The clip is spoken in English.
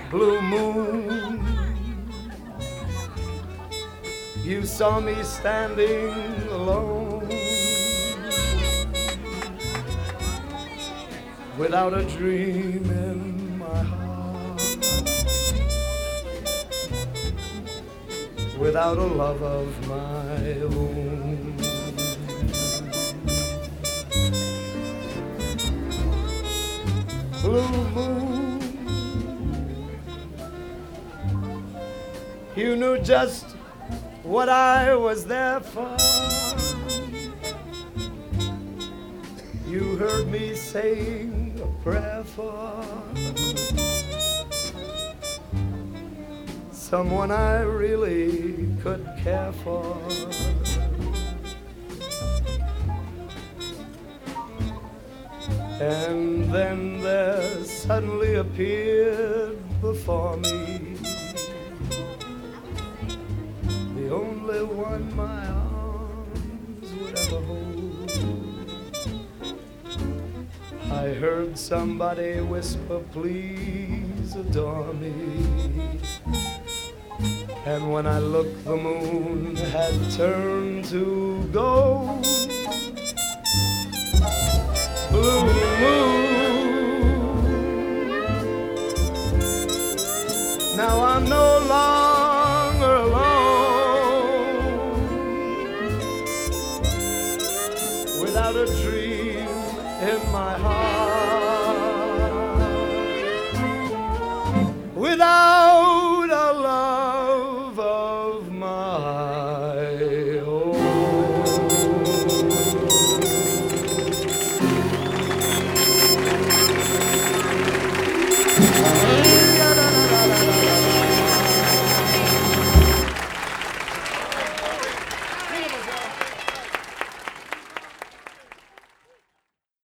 Blue moon, you saw me standing alone, without a dream in my heart, without a love of my own. Blue moon, you knew just what I was there for. You heard me saying a prayer for someone I really could care for. And then there suddenly appeared before me the only one my arms would ever hold. I heard somebody whisper, please adore me. And when I looked, the moon had turned to gold. Blue moon, now I'm no longer